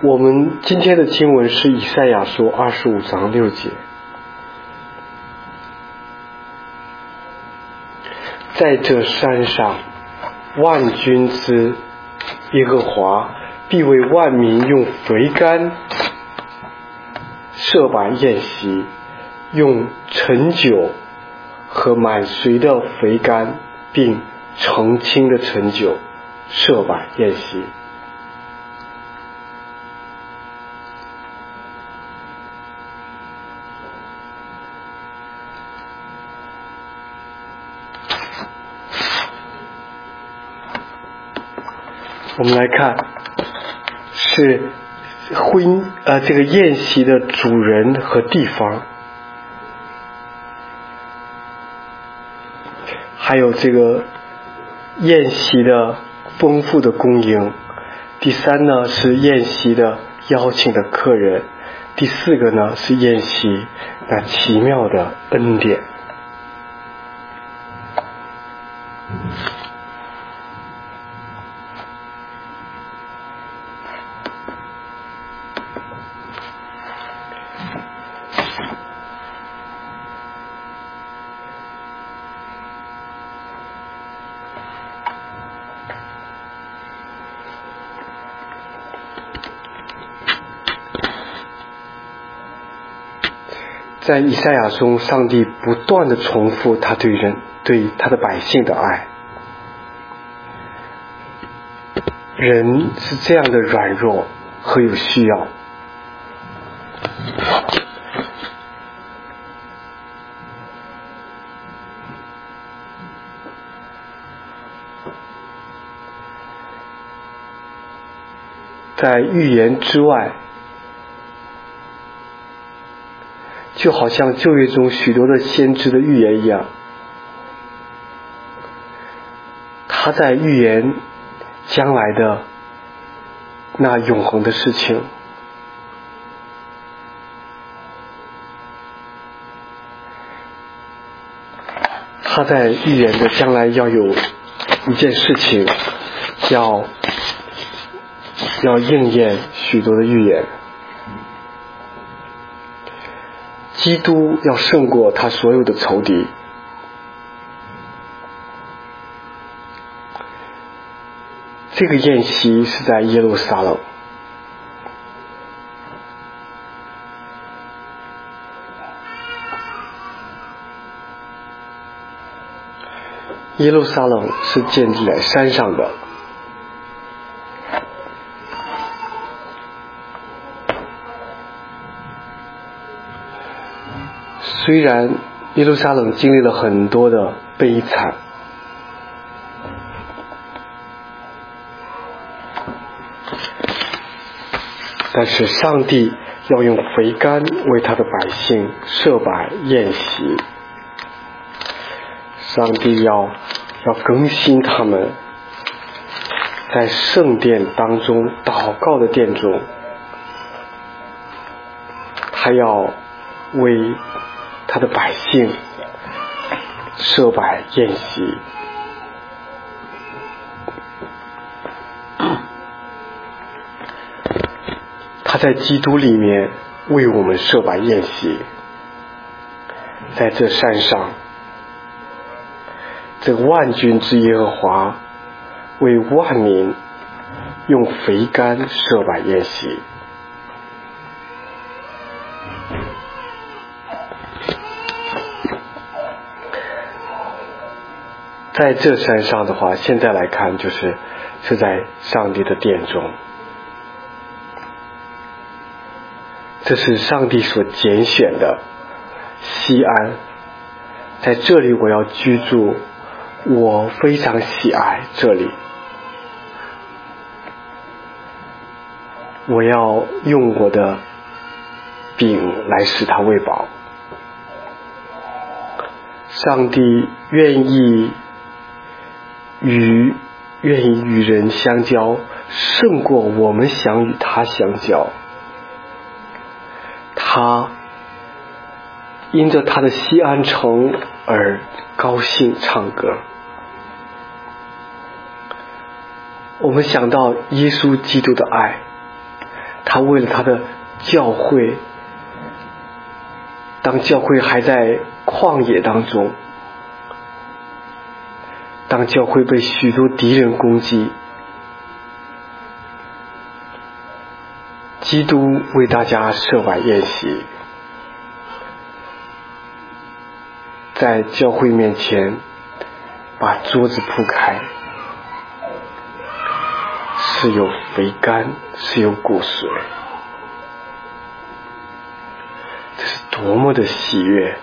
我们今天的经文是以赛亚书25章6节。在这山上，万军之耶和华必为万民用肥甘设摆宴席，用陈酒和满髓的肥甘并澄清的陈酒设摆宴席。我们来看，是这个宴席的主人和地方，还有这个宴席的丰富的供应。第三呢是宴席的邀请的客人。第四个呢是宴席那奇妙的恩典。在以赛亚中，上帝不断的重复他对他的百姓的爱。人是这样的软弱和有需要，在预言之外，就好像旧约中许多的先知的预言一样，他在预言将来的那永恒的事情。他在预言的将来要有一件事情要应验许多的预言。基督要胜过他所有的仇敌。这个宴席是在耶路撒冷。耶路撒冷是建立在山上的。虽然耶路撒冷经历了很多的悲惨，但是上帝要用肥甘为他的百姓设摆宴席。上帝要更新他们在圣殿当中祷告的殿中，他要为他的百姓设摆宴席。他在基督里面为我们设摆宴席。在这山上，这万军之耶和华为万民用肥甘设摆宴席。在这山上的话，现在来看是在上帝的殿中。这是上帝所拣选的西安，在这里我要居住，我非常喜爱这里。我要用我的饼来使它喂饱。上帝愿意与人相交，胜过我们想与他相交。他因着他的西安城而高兴唱歌。我们想到耶稣基督的爱， 他为了他的教会，当教会还在旷野当中，当教会被许多敌人攻击，基督为大家设晚宴席，在教会面前把桌子铺开，是有肥甘，是有骨髓，这是多么的喜悦！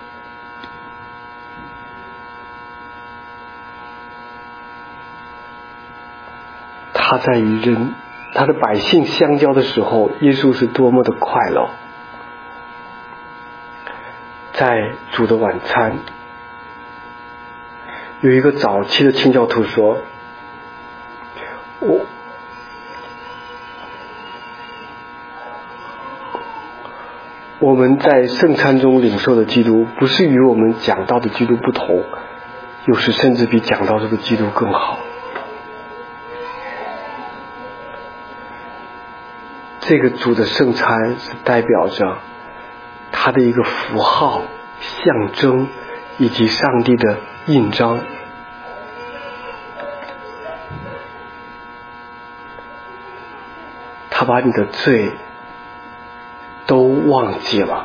他在与人他的百姓相交的时候，耶稣是多么的快乐。在主的晚餐，有一个早期的清教徒说，我们在圣餐中领受的基督不是与我们讲到的基督不同，有时甚至比讲到这个基督更好。这个主的圣餐是代表着他的一个符号、象征以及上帝的印章。他把你的罪都忘记了，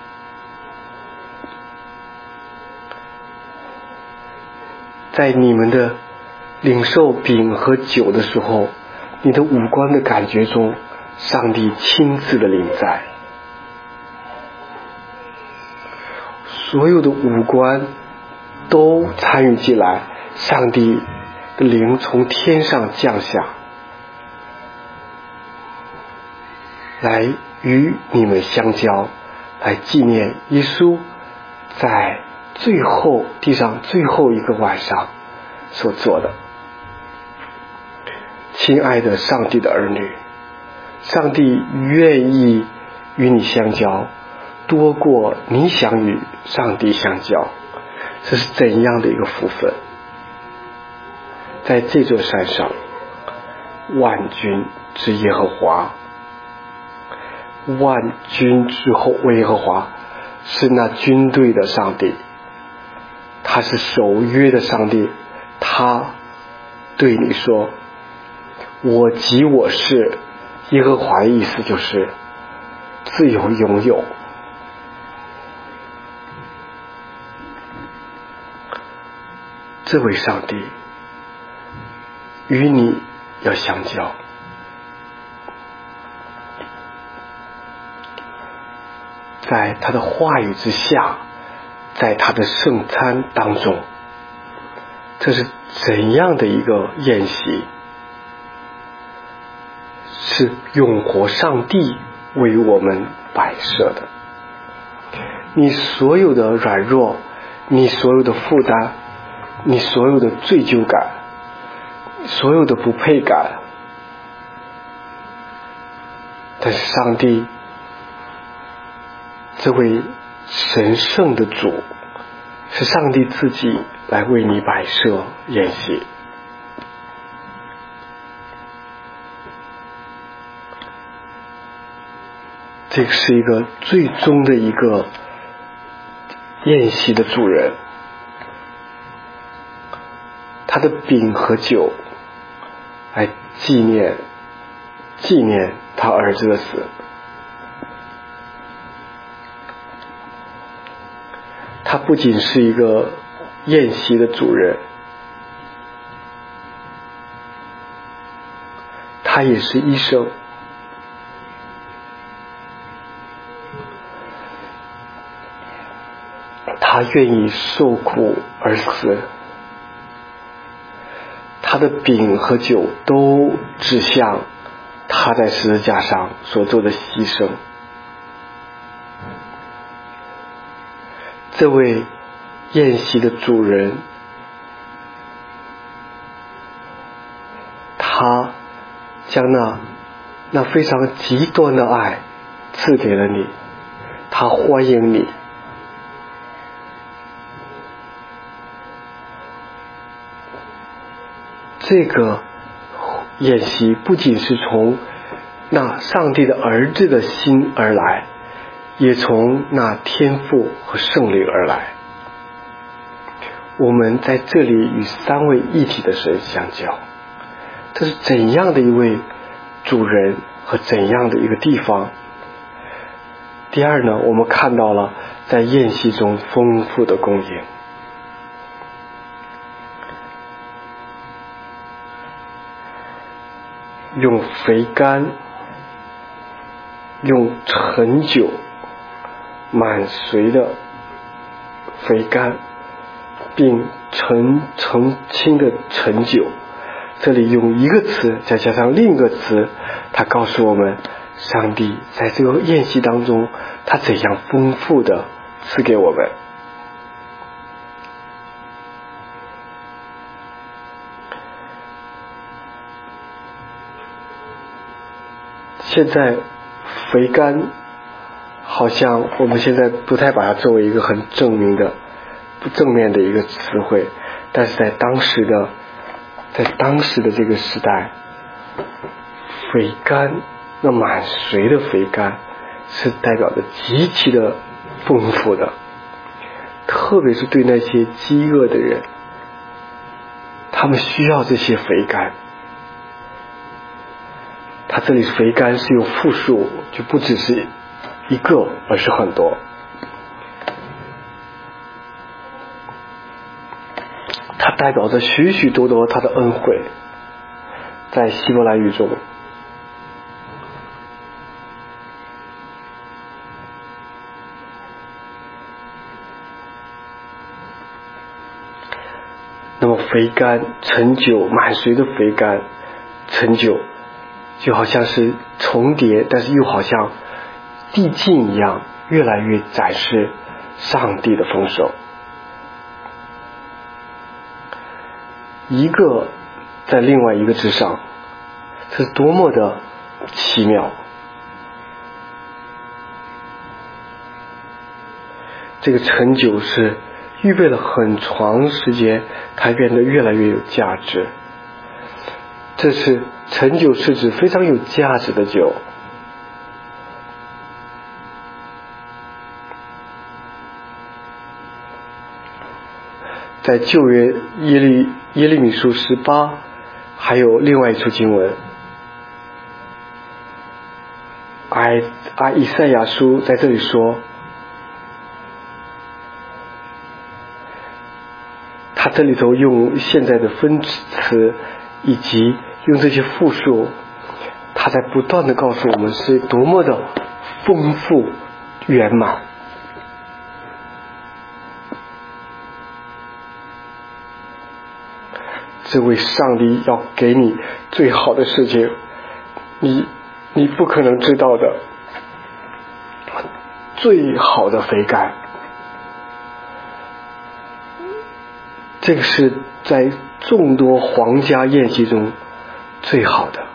在你们的领受饼和酒的时候，你的五官的感觉中，上帝亲自的临在，所有的五官都参与进来，上帝的灵从天上降下来与你们相交，来纪念耶稣在地上最后一个晚上所做的。亲爱的上帝的儿女，上帝愿意与你相交，多过你想与上帝相交，这是怎样的一个福分！在这座山上，万军之耶和华，万军之后耶和华是那军队的上帝，他是守约的上帝，他对你说，我即我是。耶和华的意思就是自由拥有。这位上帝与你要相交，在他的话语之下，在他的圣餐当中，这是怎样的一个宴席？是永活上帝为我们摆设的。你所有的软弱，你所有的负担，你所有的罪疚感，所有的不配感，但是上帝这位神圣的主，是上帝自己来为你摆设宴席。这个是一个最终的一个宴席的主人，他的饼和酒来纪念他儿子的死。他不仅是一个宴席的主人，他也是医生。他愿意受苦而死，他的饼和酒都指向他在十字架上所做的牺牲。这位宴席的主人，他将那非常极端的爱赐给了你，他欢迎你。这个宴席不仅是从那上帝的儿子的心而来，也从那天父和圣灵而来。我们在这里与三位一体的神相交，这是怎样的一位主人和怎样的一个地方？第二呢，我们看到了在宴席中丰富的供应，用肥甘，用陈酒满髓的肥甘，并澄清的陈酒。这里用一个词再加上另一个词，它告诉我们上帝在这个宴席当中他怎样丰富的赐给我们。现在肥甘好像我们现在不太把它作为一个很正面的一个词汇，但是在当时的这个时代，肥甘，那满髓的肥甘是代表着极其的丰富的，特别是对那些饥饿的人，他们需要这些肥甘。它这里肥甘是有复数，就不只是一个，而是很多。它代表着许许多多他的恩惠。在希伯来语中，那么肥甘陈酒，满髓的肥甘陈酒，就好像是重叠，但是又好像递进一样，越来越展示上帝的丰收。一个在另外一个之上，这是多么的奇妙。这个陈酒是预备了很长时间，它变得越来越有价值。这是陈酒是指非常有价值的酒。在旧约耶利米书18，还有另外一处经文，以赛亚书在这里说，他这里头用现在的分词以及用这些复数，他在不断的告诉我们是多么的丰富圆满。这位上帝要给你最好的事情，你不可能知道的最好的肥甘，这个是在众多皇家宴席中最好的。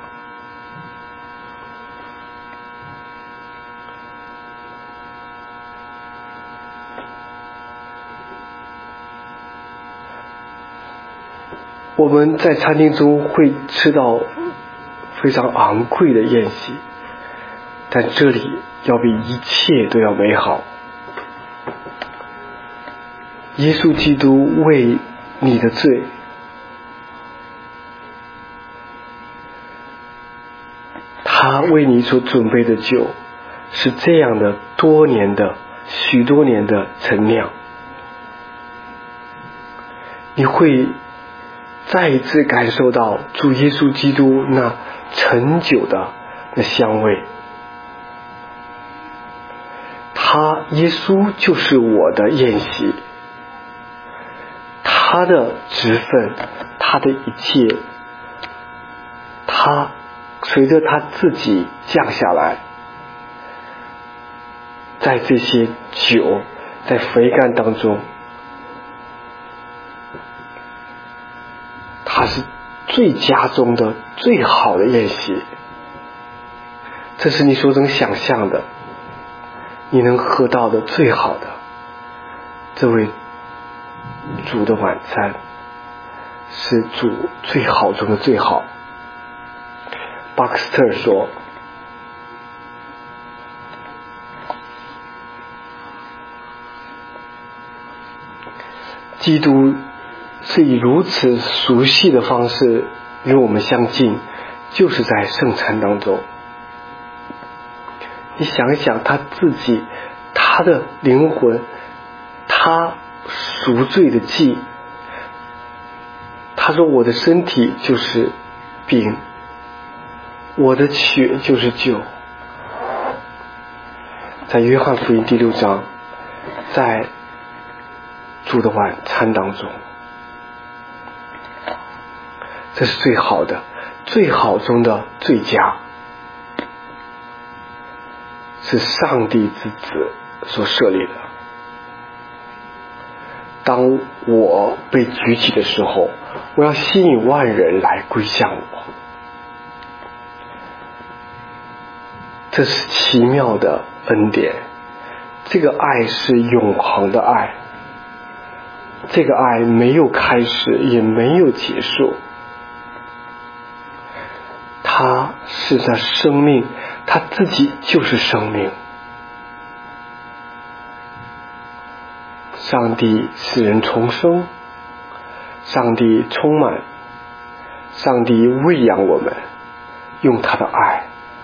我们在餐厅中会吃到非常昂贵的宴席，但这里要比一切都要美好。耶稣基督为你的罪，他为你所准备的酒是这样的许多年的陈酿，你会再一次感受到主耶稣基督那陈酒的那香味。耶稣就是我的宴席，他的职分，他的一切，他随着他自己降下来，在这些酒，在肥甘当中，它是最佳中的最好的宴席，这是你所能想象的，你能喝到的最好的。这位主的晚餐是主最好中的最好。巴克斯特说， 基督是以如此熟悉的方式与我们相近，就是在圣餐当中。你想一想他自己，他的灵魂，他赎罪的祭，他说我的身体就是饼，我的血就是酒。在约翰福音第6章，在主的晚餐当中，这是最好的，最好中的最佳，是上帝之子所设立的。当我被举起的时候，我要吸引万人来归向我。这是奇妙的恩典，这个爱是永恒的爱，这个爱没有开始也没有结束，他是他生命，他自己就是生命。上帝使人重生，上帝充满，上帝喂养我们，用他的爱，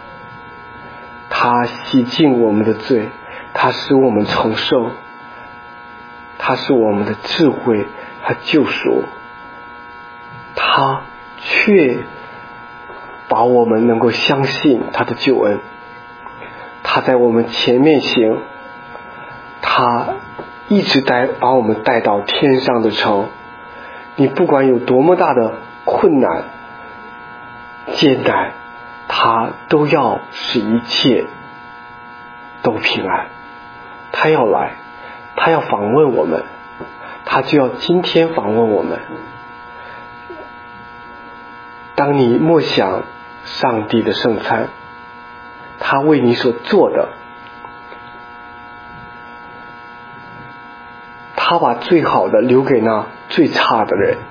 他洗净我们的罪，他使我们成圣，他是我们的智慧和救赎，他却把我们能够相信他的救恩，他在我们前面行，他一直把我们带到天上的城。你不管有多么大的困难艰难，他都要使一切都平安。他要来，他要访问我们，他就要今天访问我们。当你默想上帝的圣餐，他为你所做的，他把最好的留给那最差的人，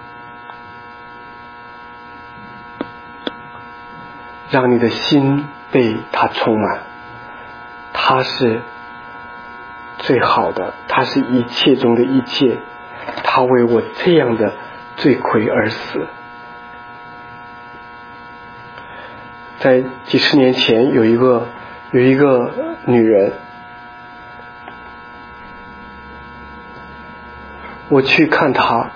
让你的心被他充满。他是最好的，他是一切中的一切，他为我这样的罪魁而死。在几十年前，有一个女人，我去看她，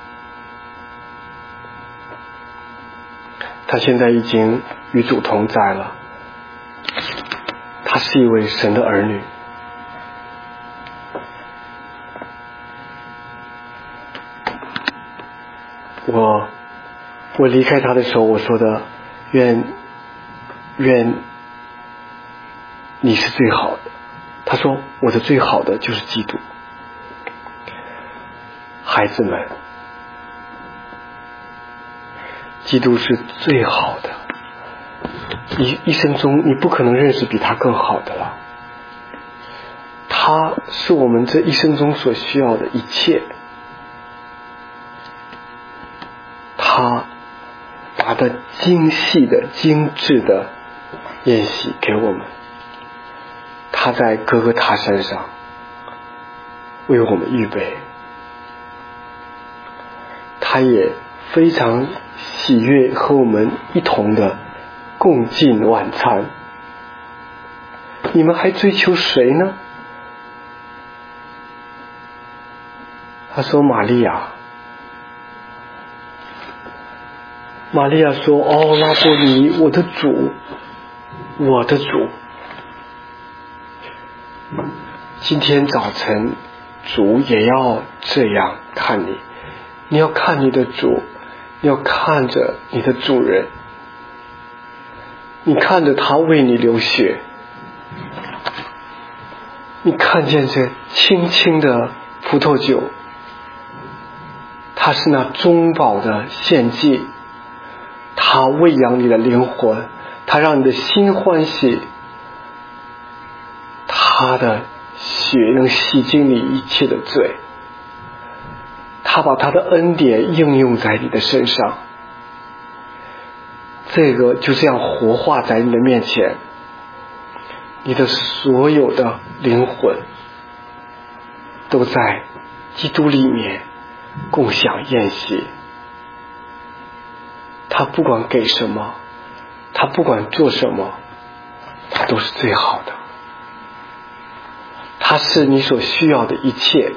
她现在已经与主同在了，她是一位神的儿女。我离开她的时候，我说的愿你是最好的。她说我的最好的就是基督。孩子们，基督是最好的，一生中你不可能认识比他更好的了。他是我们这一生中所需要的一切，他把它精细的精致的宴席给我们，他在哥哥他山上为我们预备，他也非常喜悦和我们一同的共进晚餐。你们还追求谁呢？他说玛利亚。玛利亚说，哦，拉波尼，我的主，我的主。今天早晨主也要这样看你，你要看你的主，你要看着你的主人，你看着他为你流血，你看见这轻轻的葡萄酒，它是那中保的献祭，它喂养你的灵魂，它让你的心欢喜，它的血能洗净你一切的罪，他把他的恩典应用在你的身上，这个就这样活化在你的面前，你的所有的灵魂都在基督里面共享宴席。他不管给什么，他不管做什么，他都是最好的。他是你所需要的一切。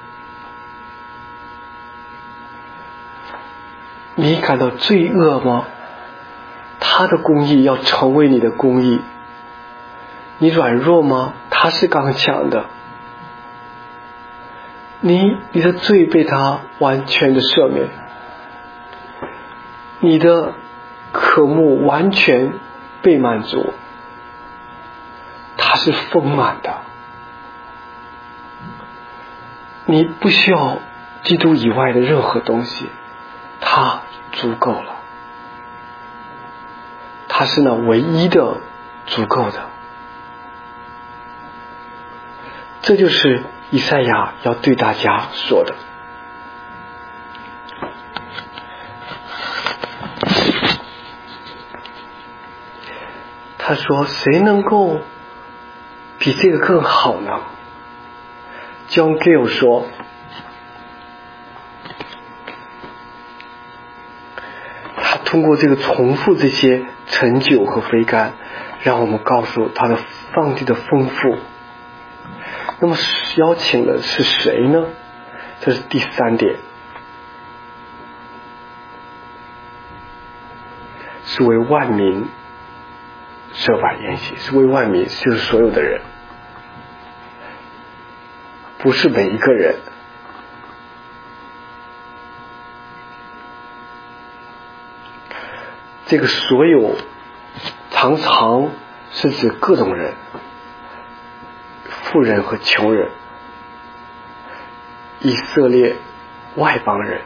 你感到罪恶吗？他的公义要成为你的公义。你软弱吗？他是刚强的。你的罪被他完全的赦免，你的渴慕完全被满足，他是丰满的。你不需要基督以外的任何东西，他足够了。他是那唯一的足够的。这就是以赛亚要对大家说的。他说，谁能够比这个更好呢？ John Gill 说，他通过这个重复这些陈酒和肥甘，让我们告诉他的上帝的丰富。那么邀请的是谁呢？这是第3点，是为万民设法宴席，是为万民，就是所有的人，不是每一个人。这个所有常常是指各种人，富人和穷人，以色列外邦人，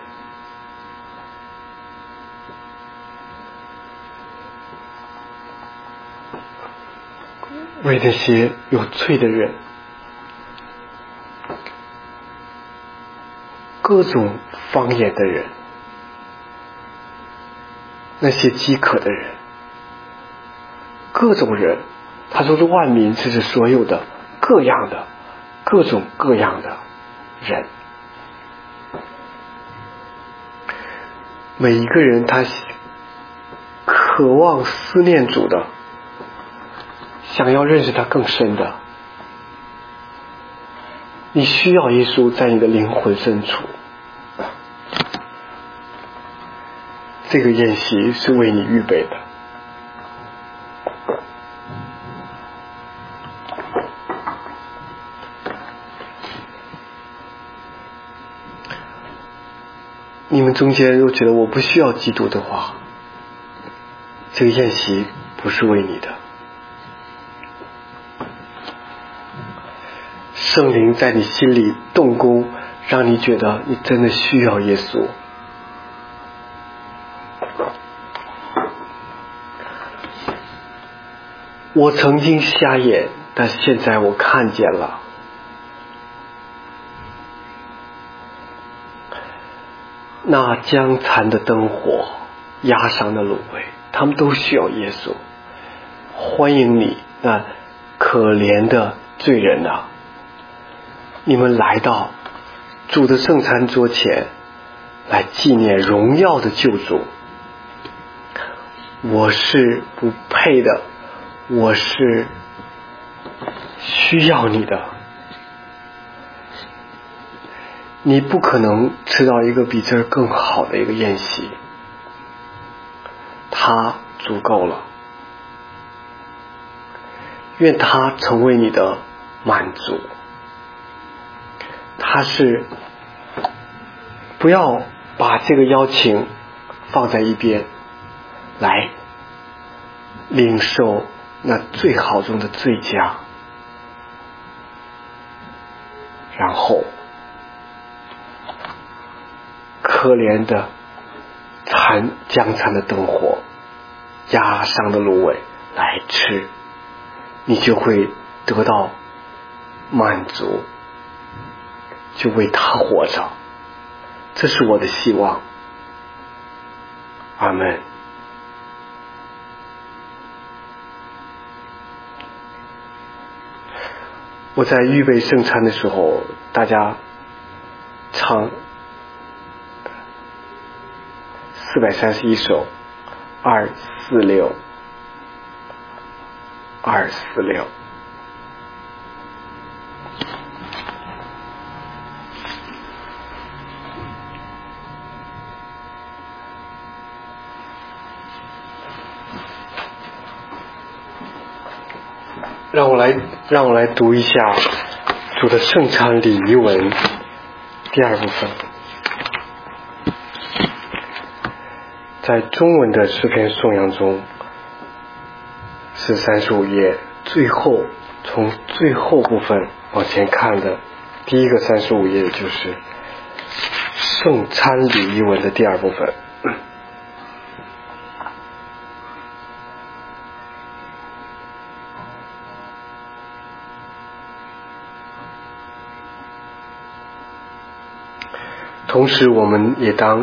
为那些有罪的人，各种方言的人，那些饥渴的人，各种人。他说是万民，是指所有的各样的各种各样的人。每一个人他渴望思念主的，想要认识他更深的。你需要耶稣在你的灵魂深处。这个宴席是为你预备的。你们中间若觉得我不需要基督的话，这个宴席不是为你的。圣灵在你心里动工，让你觉得你真的需要耶稣。我曾经瞎眼，但现在我看见了。那将残的灯火，压伤的芦苇，他们都需要耶稣。欢迎你，那可怜的罪人啊！你们来到主的圣餐桌前，来纪念荣耀的救主。我是不配的，我是需要你的。你不可能吃到一个比这更好的一个宴席，它足够了。愿它成为你的满足。它是不要把这个邀请放在一边，来领受那最好中的最佳，然后可怜的将残的灯火，压伤的芦苇来吃，你就会得到满足，就为他活着。这是我的希望。阿们。我在预备圣餐的时候，大家常 431首246。让我来读一下主的圣餐礼仪文第二部分。在中文的诗篇颂扬中是35页从最后部分往前看的第一个35页，就是圣餐礼仪文的第二部分。同时我们也当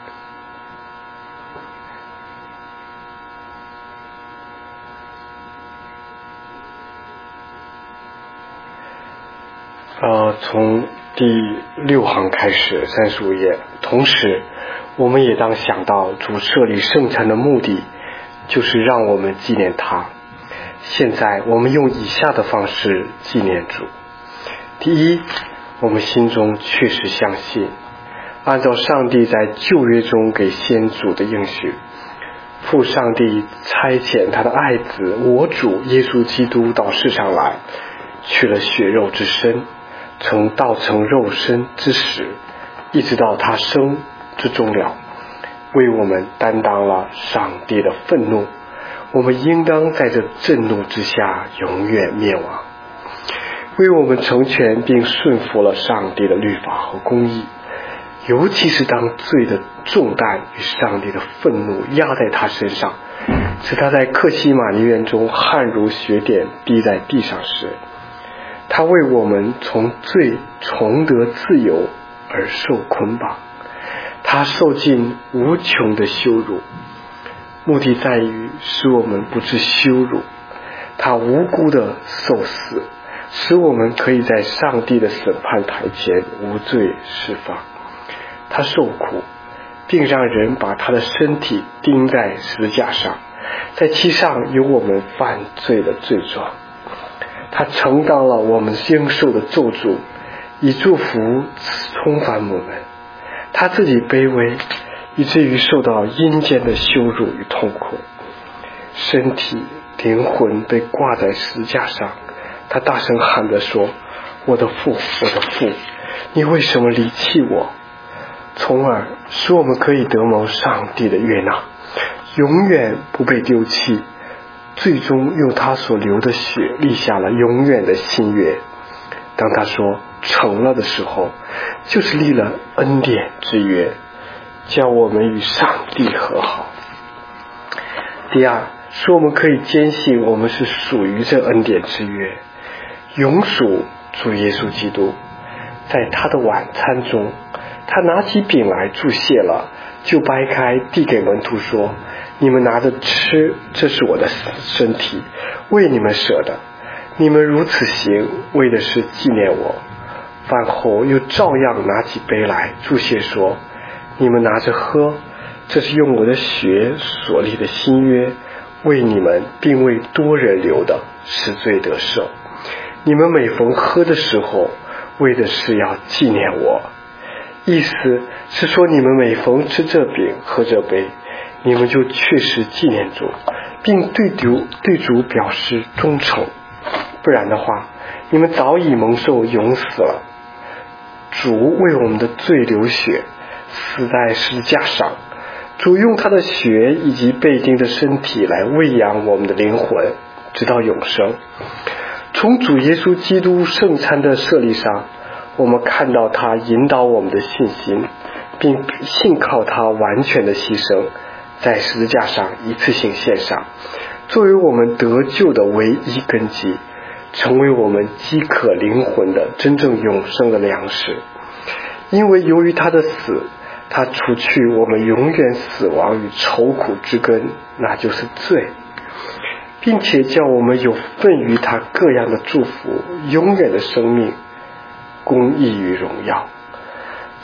从第6行开始35页，同时我们也当想到主设立圣餐的目的就是让我们纪念他。现在我们用以下的方式纪念主。第一，我们心中确实相信，按照上帝在旧约中给先祖的应许，父上帝差遣他的爱子我主耶稣基督到世上来，取了血肉之身，从道成肉身之时一直到他生之终了，为我们担当了上帝的愤怒，我们应当在这震怒之下永远灭亡，为我们成全并顺服了上帝的律法和公义，尤其是当罪的重担与上帝的愤怒压在他身上，使他在客西马尼园中汗如血点滴在地上时，他为我们从罪重得自由而受捆绑，他受尽无穷的羞辱，目的在于使我们不致羞辱，他无辜的受死，使我们可以在上帝的审判台前无罪释放。他受苦，并让人把他的身体钉在十字架上，在其上有我们犯罪的罪状。他承担了我们应受的咒诅，以祝福冲犯我们。他自己卑微，以至于受到阴间的羞辱与痛苦，身体灵魂被挂在十字架上。他大声喊着说，我的父，我的父，你为什么离弃我？从而使我们可以得蒙上帝的悦纳，永远不被丢弃，最终用他所流的血立下了永远的新约。当他说成了的时候，就是立了恩典之约，叫我们与上帝和好。第二，使我们可以坚信我们是属于这恩典之约，永属主耶稣基督。在他的晚餐中，他拿起饼来祝谢了，就掰开递给门徒说，你们拿着吃，这是我的身体，为你们舍的，你们如此行，为的是纪念我。饭后又照样拿起杯来祝谢说，你们拿着喝，这是用我的血所立的新约，为你们并为多人流的，使罪得赦。你们每逢喝的时候，为的是要纪念我。意思是说，你们每逢吃这饼喝这杯，你们就确实纪念主，并对主表示忠诚，不然的话，你们早已蒙受永死了。主为我们的罪流血，死在十字架上，主用他的血以及被钉的身体来喂养我们的灵魂，直到永生。从主耶稣基督圣餐的设立上，我们看到他引导我们的信心，并信靠他完全的牺牲，在十字架上一次性献上，作为我们得救的唯一根基，成为我们饥渴灵魂的真正永生的粮食。因为由于他的死，他除去我们永远死亡与愁苦之根，那就是罪，并且叫我们有份于他各样的祝福，永远的生命，公义与荣耀。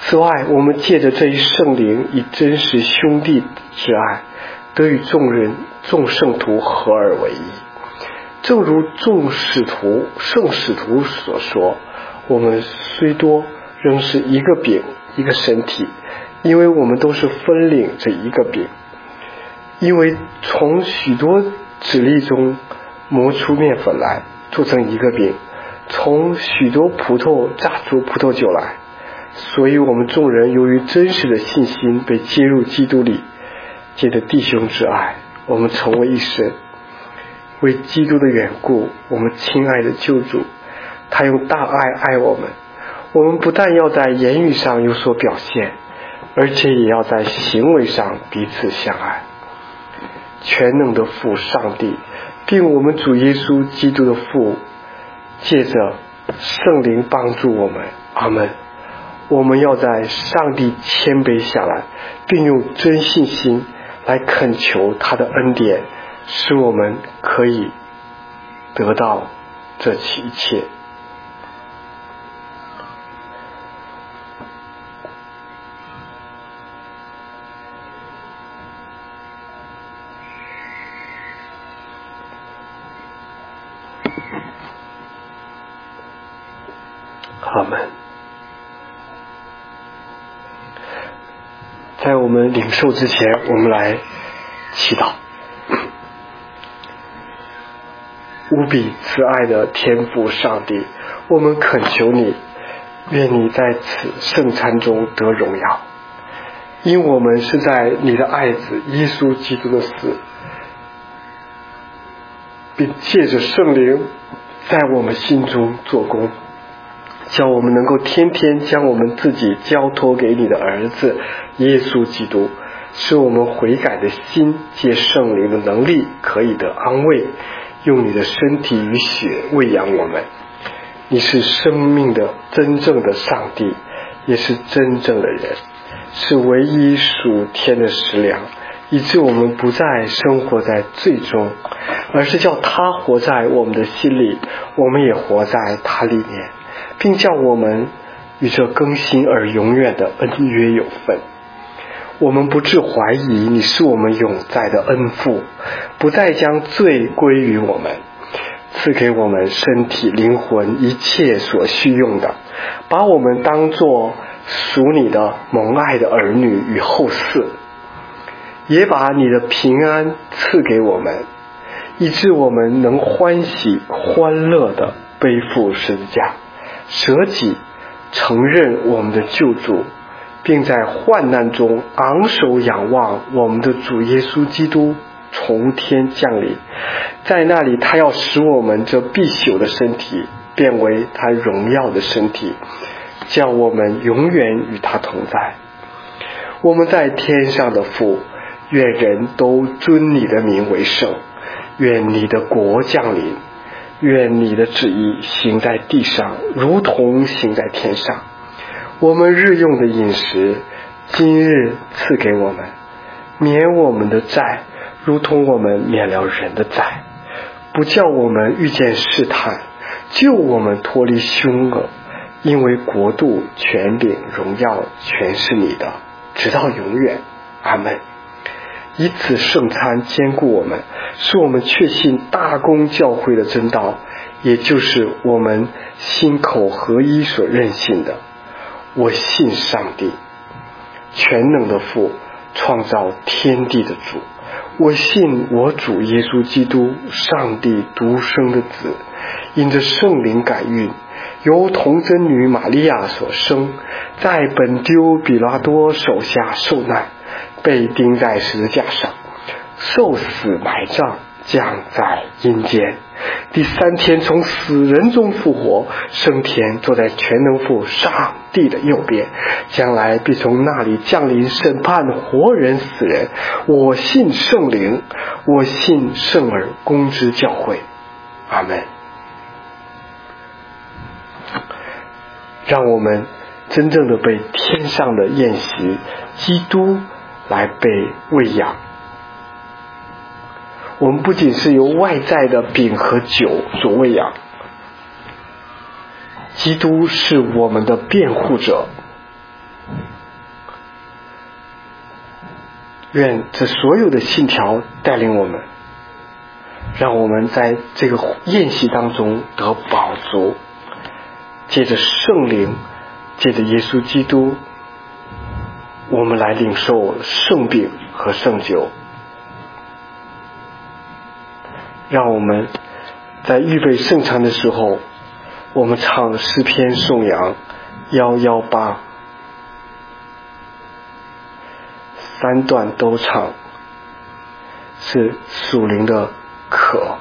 此外，我们借着这一圣灵，以真实兄弟之爱，得与众圣徒合而为一。正如圣使徒所说，我们虽多，仍是一个饼，一个身体，因为我们都是分领这一个饼。因为从许多籽粒中磨出面粉来，做成一个饼，从许多葡萄榨出葡萄酒来。所以我们众人由于真实的信心被接入基督里，借着弟兄之爱，我们成为一身。为基督的缘故，我们亲爱的救主，他用大爱爱我们。我们不但要在言语上有所表现，而且也要在行为上彼此相爱。全能的父上帝，并我们主耶稣基督的父，借着圣灵帮助我们。阿们。我们要在上帝谦卑下来，并用真信心来恳求他的恩典，使我们可以得到这一切。阿们。在我们领受之前，我们来祈祷。无比慈爱的天父上帝，我们恳求你，愿你在此圣餐中得荣耀，因我们是在你的爱子耶稣基督的死，并借着圣灵在我们心中做工，叫我们能够天天将我们自己交托给你的儿子耶稣基督，使我们悔改的心借圣灵的能力可以得安慰，用你的身体与血喂养我们。你是生命的真正的上帝，也是真正的人，是唯一属天的食粮，以致我们不再生活在罪中，而是叫他活在我们的心里，我们也活在他里面，并叫我们与这更新而永远的恩约有份。我们不致怀疑你是我们永在的恩父，不再将罪归于我们，赐给我们身体灵魂一切所需用的，把我们当作属你的蒙爱的儿女与后嗣，也把你的平安赐给我们，以致我们能欢喜欢乐地背负十字架，舍己承认我们的救主，并在患难中昂首仰望我们的主耶稣基督从天降临。在那里他要使我们这必朽的身体变为他荣耀的身体，叫我们永远与他同在。我们在天上的父，愿人都尊你的名为圣，愿你的国降临，愿你的旨意行在地上，如同行在天上。我们日用的饮食，今日赐给我们，免我们的债，如同我们免了人的债，不叫我们遇见试探，救我们脱离凶恶，因为国度、权柄、荣耀全是你的，直到永远。阿们。以此圣餐坚固我们，使我们确信大公教会的真道，也就是我们心口合一所认信的。我信上帝，全能的父，创造天地的主。我信我主耶稣基督，上帝独生的子，因着圣灵感孕，由童贞女玛利亚所生，在本丢比拉多手下受难，被钉在十字架上，受死埋葬，降在阴间，第三天从死人中复活，升天，坐在全能父上帝的右边，将来必从那里降临审判活人死人。我信圣灵，我信圣而公之教会。阿们。让我们真正的被天上的宴席基督来被喂养。我们不仅是由外在的饼和酒所喂养，基督是我们的辩护者， 愿这所有的信条带领我们，让我们在这个宴席当中得饱足，借着圣灵，借着耶稣基督，我们来领受圣饼和圣酒。让我们在预备圣餐的时候，我们唱诗篇颂扬118，三段都唱，是属灵的渴。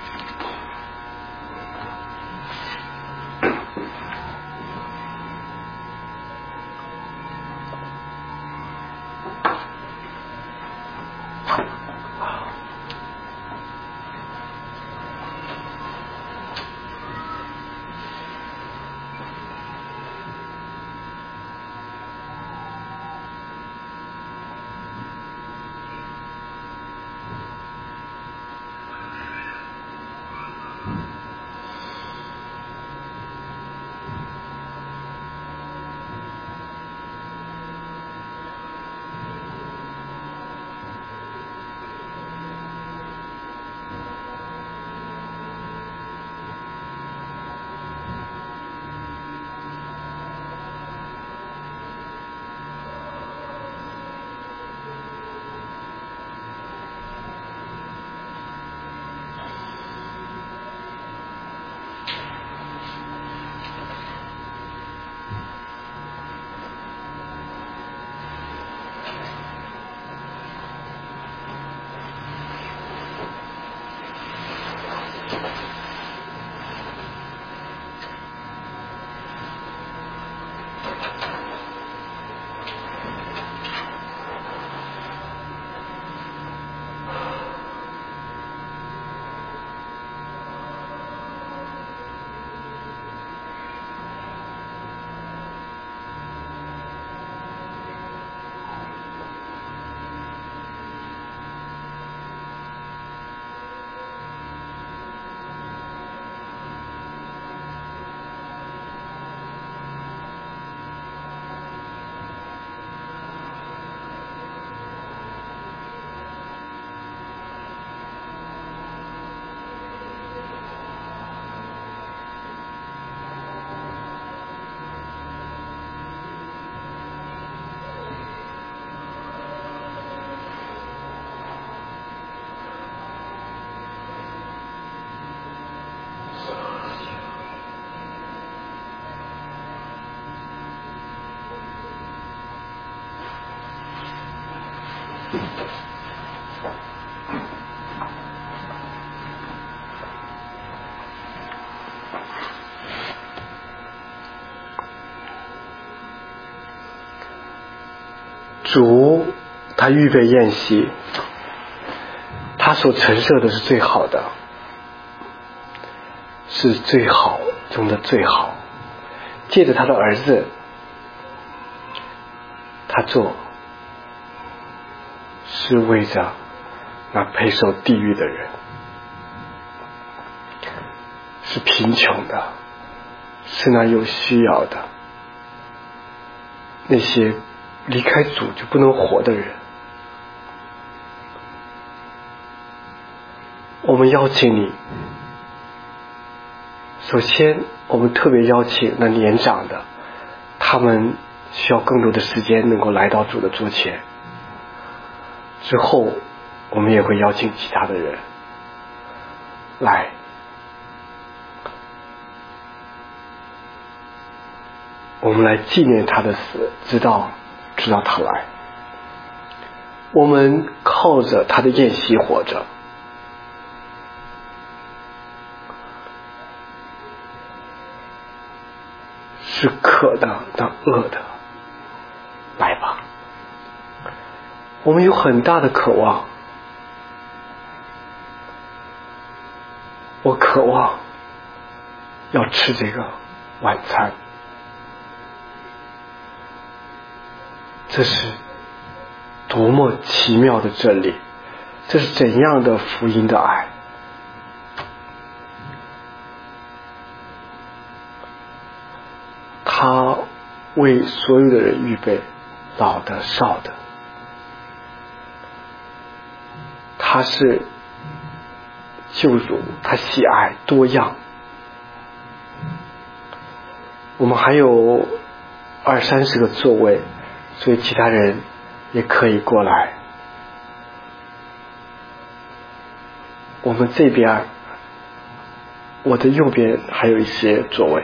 主他预备宴席，他所陈设的是最好的，是最好中的最好，借着他的儿子，他做是为着那配受地狱的人，是贫穷的，是那有需要的，那些离开主就不能活的人。我们邀请你，首先我们特别邀请那年长的，他们需要更多的时间能够来到主的桌前。之后我们也会邀请其他的人来，我们来纪念他的死，直到他来。我们靠着他的宴席活着，是渴的，那饿的，来吧。我们有很大的渴望，我渴望要吃这个晚餐，这是多么奇妙的真理，这是怎样的福音的爱。他为所有的人预备，老的少的， 他是救主，他喜爱多样。我们还有20-30个座位，所以其他人也可以过来。我们这边，我的右边还有一些座位。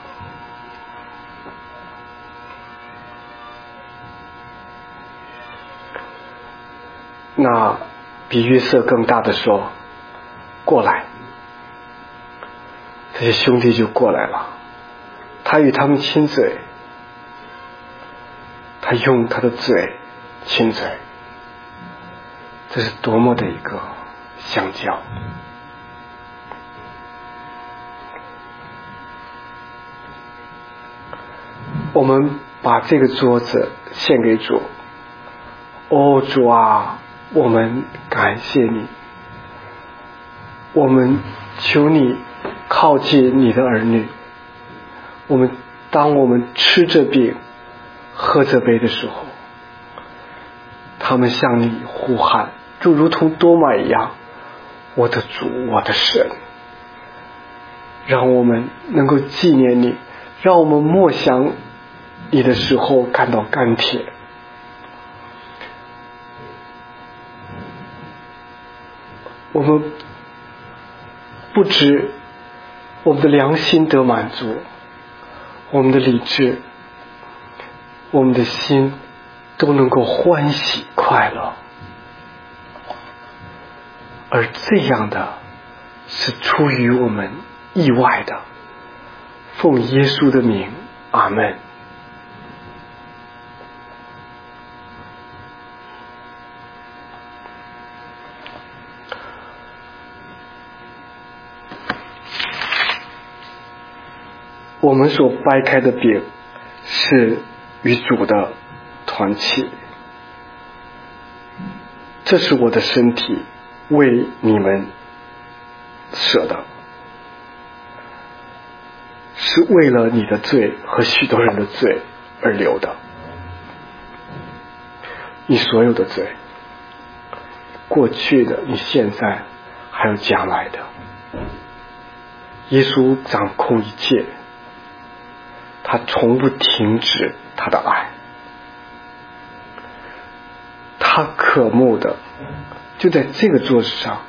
那比约瑟更大的说，过来，这些兄弟就过来了。他与他们亲嘴，他用他的嘴亲嘴，这是多么的一个相交。我们把这个桌子献给主。哦，主啊，我们感谢你，我们求你靠近你的儿女。当我们吃这饼喝这杯的时候，他们向你呼喊，就如同多玛一样，我的主，我的神。让我们能够纪念你，让我们默想你的时候感到甘甜。我们不止我们的良心得满足，我们的理智，我们的心都能够欢喜快乐，而这样的是出于我们意外的。奉耶稣的名，阿们。我们所掰开的饼是与主的团契，这是我的身体，为你们舍的，是为了你的罪和许多人的罪而流的。你所有的罪，过去的，你现在还有将来的，耶稣掌控一切，他从不停止他的爱。他渴慕的就在这个桌子上，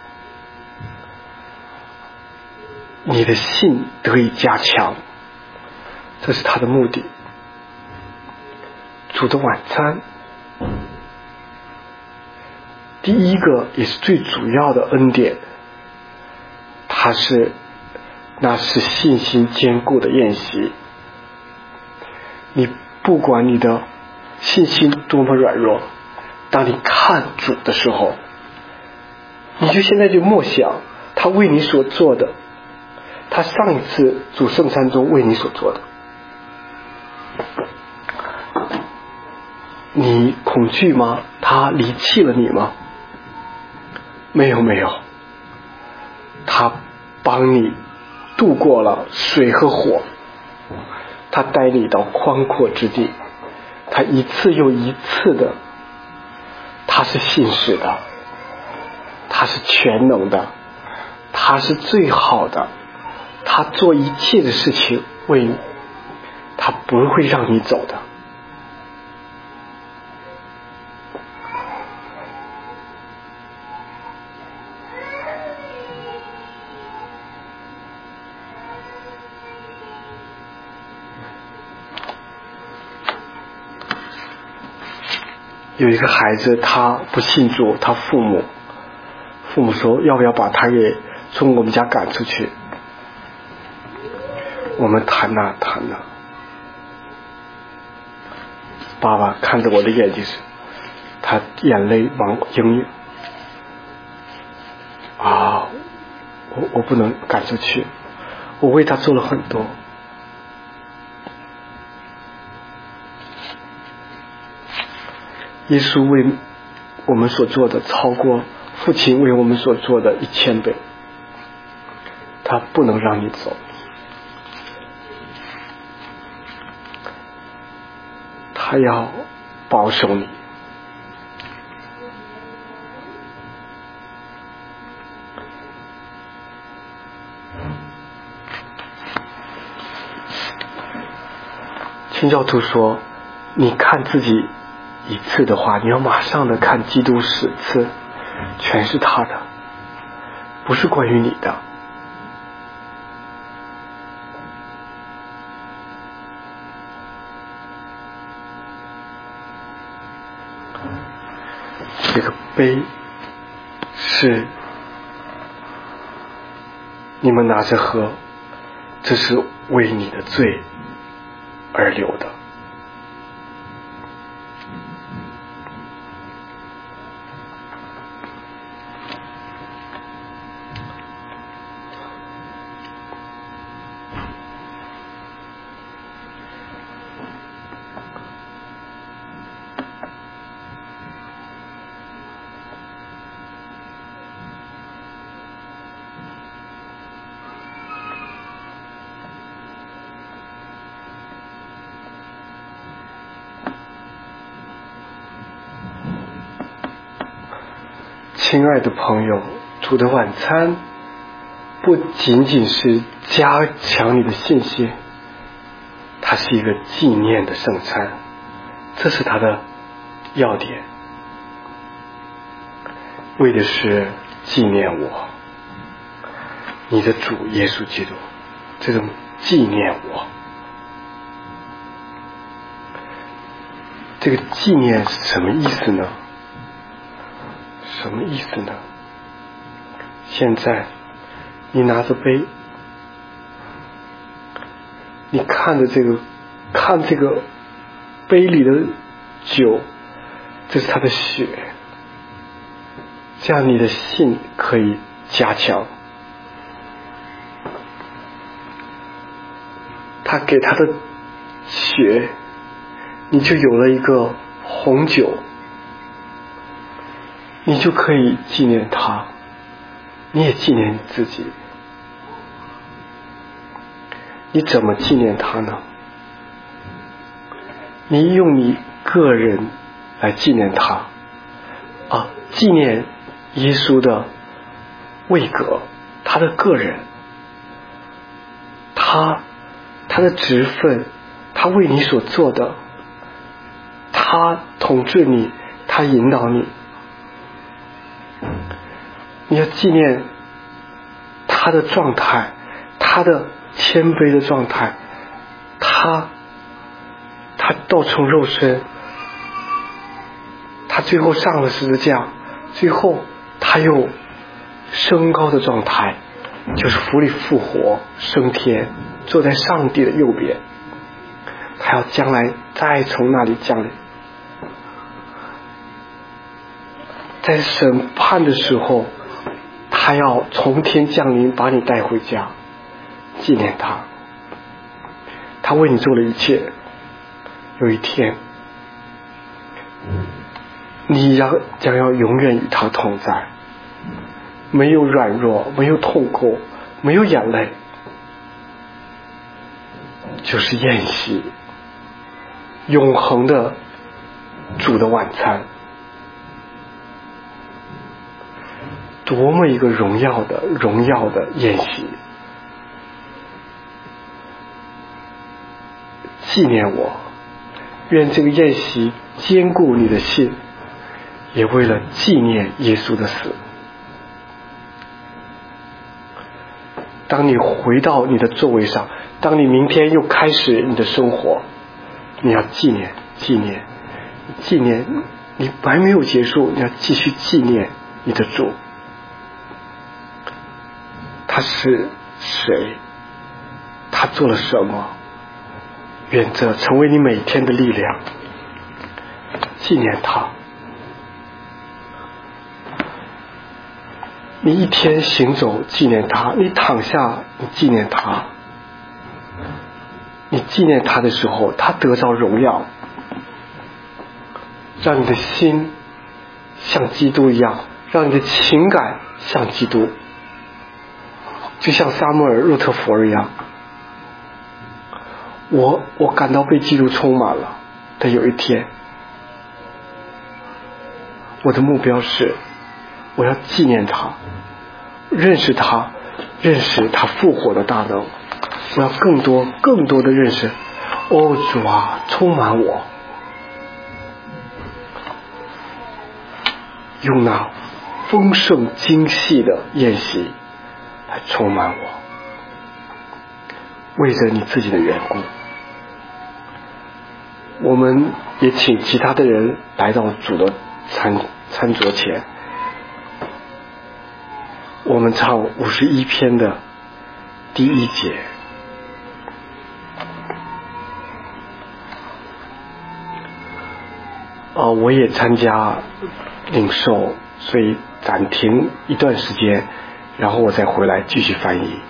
你的信得以加强，这是他的目的。主的晚餐，第一个也是最主要的恩典，那是信心坚固的宴席。你不管你的信心多么软弱，当你看主的时候，你就现在就默想他为你所做的，他上一次主圣餐中为你所做的。你恐惧吗？他离弃了你吗？没有，他帮你度过了水和火，他带你到宽阔之地，他一次又一次的，他是信实的，他是全能的，他是最好的，他做一切的事情为你，他不会让你走的。有一个孩子，他不信主，他父母说要不要把他给从我们家赶出去。我们谈呐，爸爸看着我的眼睛时，他眼泪盈盈啊，我不能赶出去，我为他做了很多。耶稣为我们所做的超过父亲为我们所做的1000倍，他不能让你走，他要保守你。 清教徒说，你看自己一次的话，你要马上的看基督10次，全是他的，不是关于你的。这个杯是你们拿着喝，这是为你的罪而流的。亲爱的朋友，主的晚餐不仅仅是加强你的信心，它是一个纪念的圣餐，这是它的要点，为的是纪念我，你的主耶稣基督，这种纪念我。这个纪念是什么意思呢？什么意思呢？现在你拿着杯，你看这个杯里的酒，这是他的血，这样你的信可以加强。他给他的血，你就有了一个红酒，你就可以纪念他，你也纪念你自己。你怎么纪念他呢？你用你个人来纪念他纪念耶稣的位格，他的个人，他的职分，他为你所做的，他统治你，他引导你。你要纪念他的状态，他的谦卑的状态，他道成肉身，他最后上了十字架，最后他又升高的状态，就是福里复活升天，坐在上帝的右边，他要将来再从那里降临，在审判的时候他要从天降临，把你带回家，纪念他，他为你做了一切。有一天你将要永远与他同在，没有软弱，没有痛苦，没有眼泪，就是宴席，永恒的主的晚餐，多么一个荣耀的宴席。纪念我，愿这个宴席坚固你的心，也为了纪念耶稣的死。当你回到你的座位上，当你明天又开始你的生活，你要纪念，你还没有结束，你要继续纪念你的主。他是谁？他做了什么？愿这成为你每天的力量，纪念他。你一天行走纪念他，你躺下你纪念他，你纪念他的时候，他得着荣耀，让你的心像基督一样，让你的情感像基督，就像撒母耳、路特弗尔一样。我感到被基督充满了，但有一天我的目标是我要纪念他，认识他复活的大能。我要更多的认识哦，主啊，充满我，用那丰盛精细的宴席来充满我。为着你自己的缘故，我们也请其他的人来到主的餐桌前。我们唱51篇的第1节。我也参加领受，所以暂停一段时间，然后我再回来继续翻译。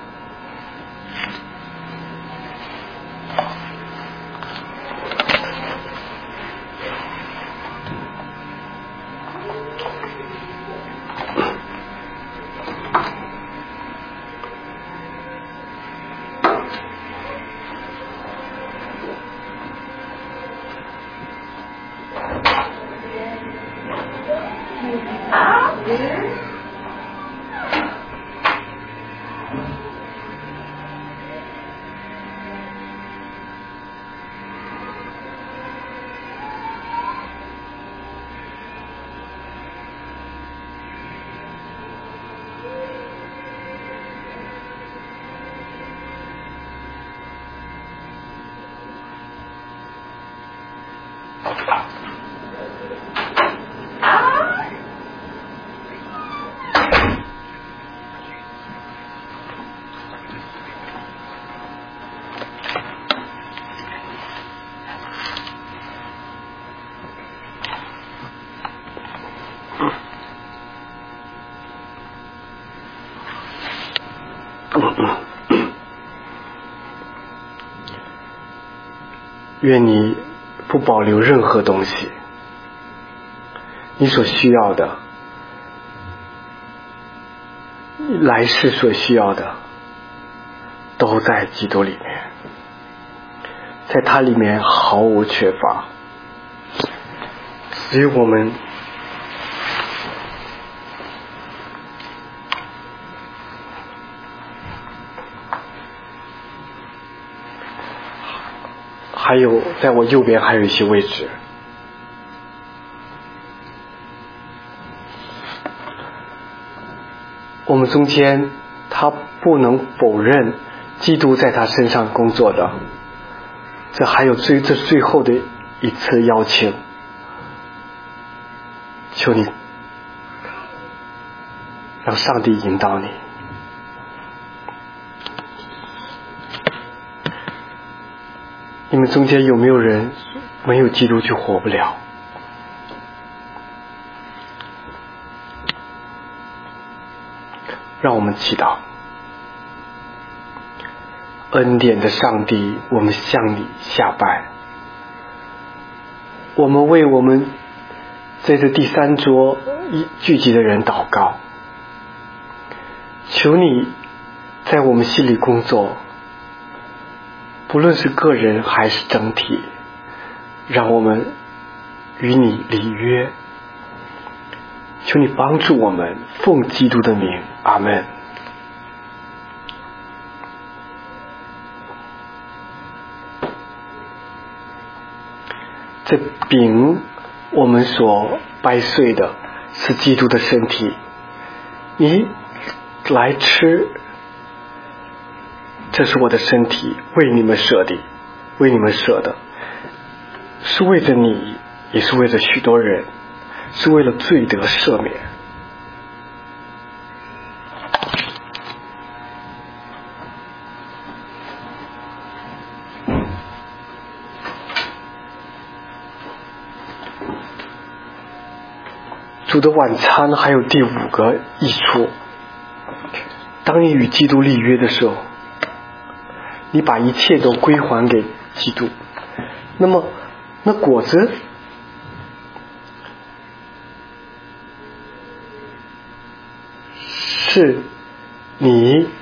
愿你不保留任何东西，你所需要的，来世所需要的，都在基督里面，在它里面毫无缺乏。只有我们还有在我右边还有一些位置，我们中间他不能否认基督在他身上工作的，这还有这最后的一次邀请，求你让上帝引导你。你们中间有没有人没有基督就活不了？让我们祈祷。恩典的上帝，我们向你下拜。我们为我们在这第3桌聚集的人祷告，求你在我们心里工作，不论是个人还是整体，让我们与你立约。求你帮助我们，奉基督的名，阿们。这饼我们所掰碎的是基督的身体，你来吃，这是我的身体，为你们舍的，是为着你，也是为着许多人，是为了罪得赦免。主的晚餐还有第5个益处。当你与基督立约的时候，你把一切都归还给基督，那么那果子是你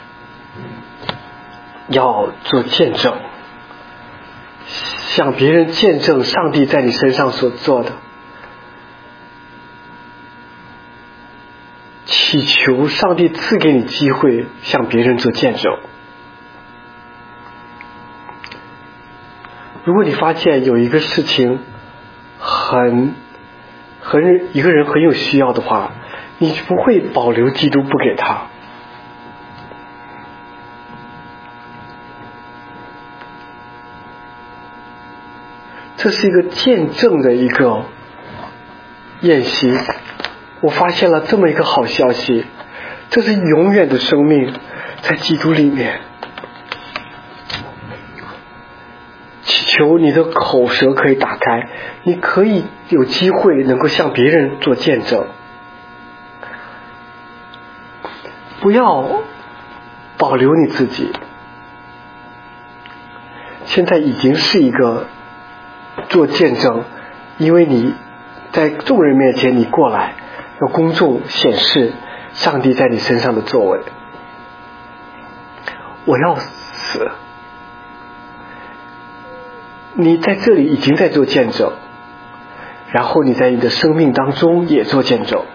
要做见证，向别人见证上帝在你身上所做的，祈求上帝赐给你机会向别人做见证。 如果你发现有一个事情一个人很有需要的话，你不会保留基督不给他。这是一个见证的一个宴席。我发现了这么一个好消息，这是永远的生命在基督里面。祈求你的口舌可以打开，你可以有机会能够向别人做见证。不要保留你自己，现在已经是一个做见证，因为你在众人面前你过来要公众显示上帝在你身上的作为。我要死，你在这里已经在做见证，然后你在你的生命当中也做见证。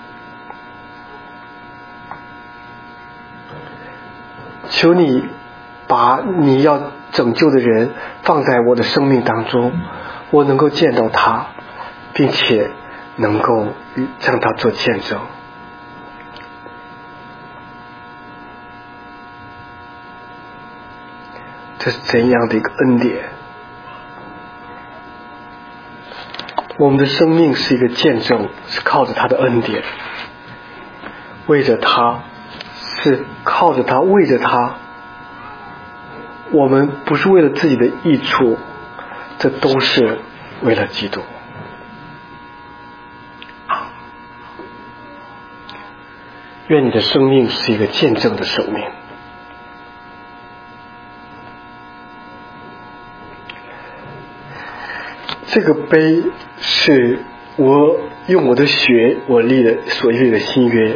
求你把你要拯救的人放在我的生命当中，我能够见到他，并且能够向他做见证。这是怎样的一个恩典？我们的生命是一个见证，是靠着他的恩典，为着他，是靠着他，为着他。我们不是为了自己的益处，这都是为了基督。愿你的生命是一个见证的生命。这个杯是我用我的血所立的新约。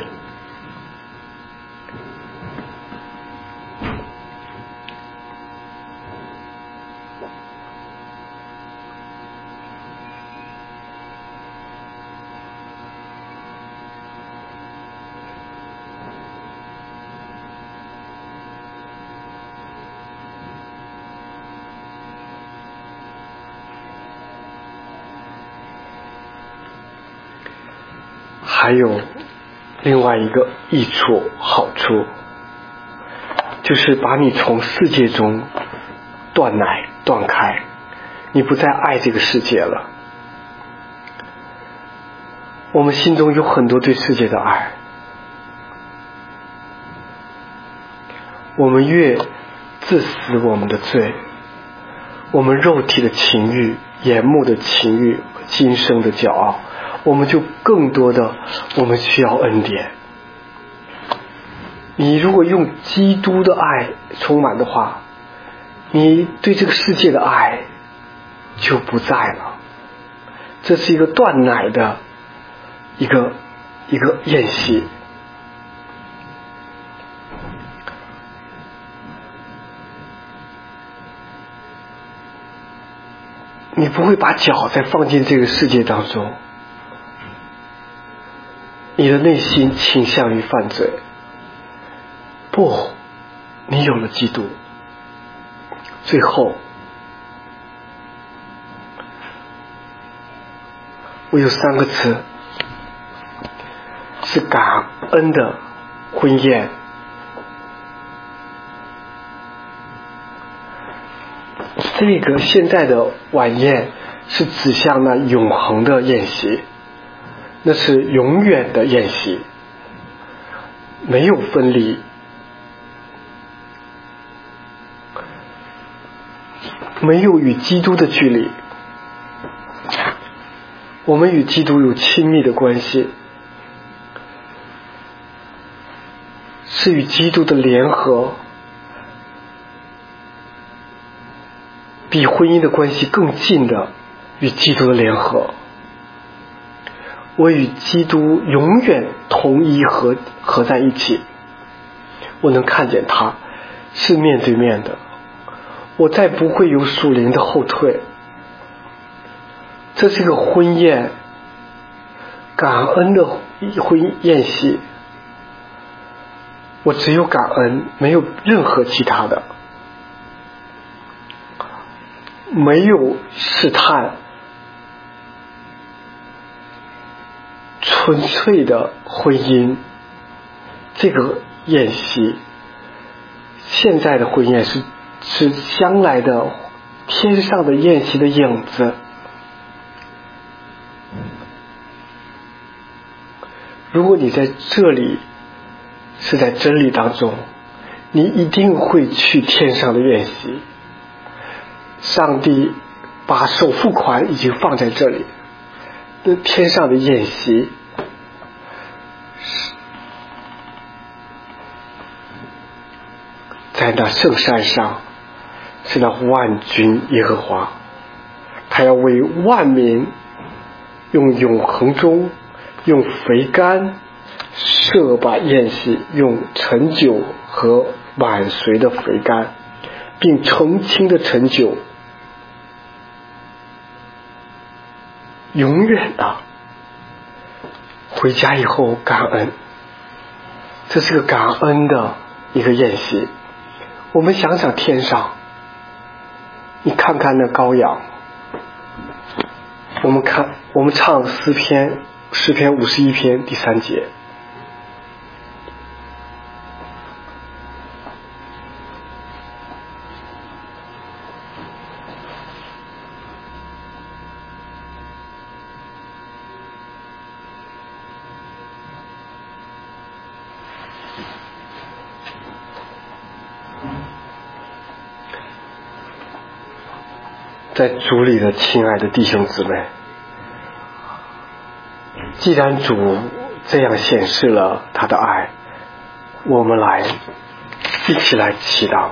还有另外一个益处好处，就是把你从世界中断开，你不再爱这个世界了。我们心中有很多对世界的爱，我们越自私我们的罪，我们肉体的情欲、眼目的情欲、今生的骄傲，我们就更多的我们需要恩典。你如果用基督的爱充满的话，你对这个世界的爱就不在了。这是一个断奶的一个宴席。你不会把脚再放进这个世界当中，你的内心倾向于犯罪。不，你有了基督。最后，我有3个词，是感恩的婚宴。这个现在的晚宴是指向那永恒的宴席，那是永远的宴席，没有分离，没有与基督的距离。我们与基督有亲密的关系，是与基督的联合，比婚姻的关系更近的与基督的联合。我与基督永远同一合在一起，我能看见他，是面对面的，我再不会有属灵的后退。这是一个婚宴，感恩的婚宴席。我只有感恩，没有任何其他的。 没有试探，纯粹的婚姻，这个宴席，现在的婚宴是将来的天上的宴席的影子。如果你在这里是在真理当中，你一定会去天上的宴席。上帝把首付款已经放在这里，那天上的宴席在那圣山上，是那万军耶和华，他要为万民用永恒中用肥甘设把宴席，用陈酒和晚随的肥甘，并澄清的陈酒，永远的回家以后感恩。这是个感恩的一个宴席。我们想想天上，你看看那羔羊，我们唱诗篇51篇第3节，在主里的亲爱的弟兄姊妹，既然主这样显示了他的爱，我们一起来祈祷。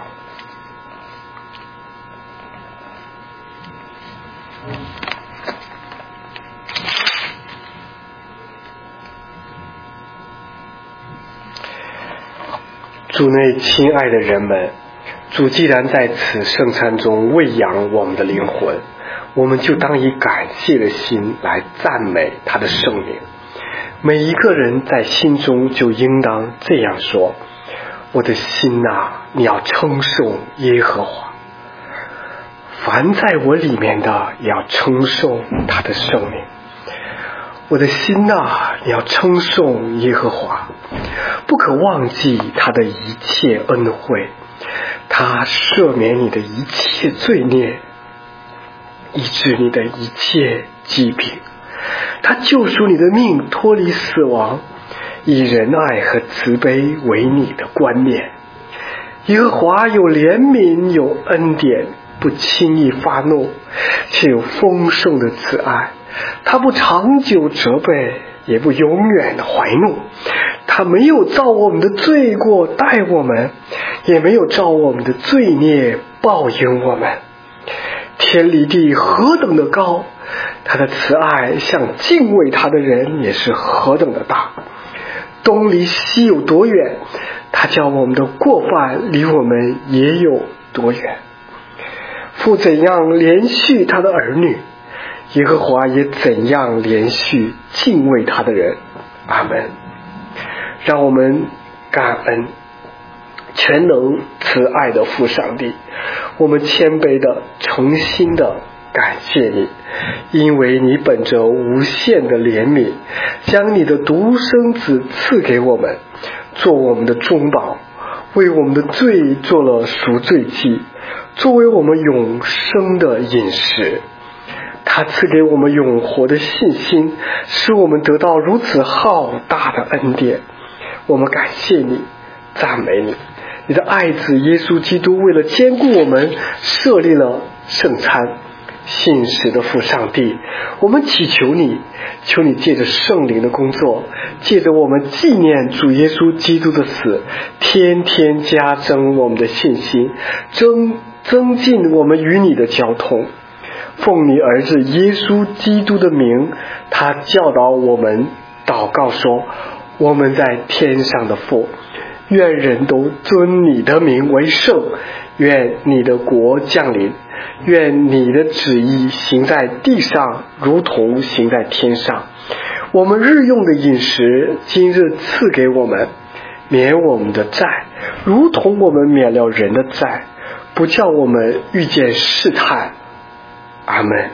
主内亲爱的人们，主既然在此圣餐中喂养我们的灵魂，我们就当以感谢的心来赞美他的圣名。每一个人在心中就应当这样说：我的心啊，你要称颂耶和华，凡在我里面的也要称颂他的圣名。我的心啊，你要称颂耶和华，不可忘记他的一切恩惠，他赦免你的一切罪孽，医治你的一切疾病，他救赎你的命脱离死亡，以仁爱和慈悲为你的冠冕。耶和华有怜悯，有恩典，不轻易发怒，且有丰盛的慈爱。他不长久责备，也不永远的怀怒。他没有照我们的罪过待我们，也没有照我们的罪孽报应我们。天离地何等的高，他的慈爱向敬畏他的人也是何等的大。东离西有多远，他叫我们的过犯离我们也有多远。父怎样连续他的儿女，耶和华也怎样连续敬畏他的人。阿们。让我们感恩全能慈爱的父上帝，我们谦卑的诚心的感谢你，因为你本着无限的怜悯，将你的独生子赐给我们，做我们的中保，为我们的罪做了赎罪祭，作为我们永生的饮食。他赐给我们永活的信心，使我们得到如此浩大的恩典。我们感谢你，赞美你。你的爱子耶稣基督为了兼顾我们，设立了圣餐。信实的父上帝，我们祈求你，求你借着圣灵的工作，借着我们纪念主耶稣基督的死，天天加增我们的信心，增进我们与你的交通。奉你儿子耶稣基督的名，他教导我们祷告说：我们在天上的父，愿人都尊你的名为圣，愿你的国降临，愿你的旨意行在地上，如同行在天上。我们日用的饮食今日赐给我们，免我们的债，如同我们免了人的债，不叫我们遇见试探， 阿们。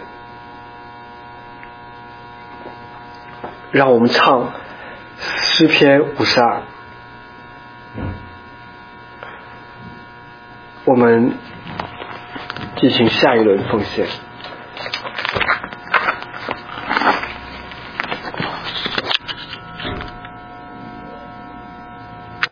让我们唱诗篇52，我们进行下一轮奉献。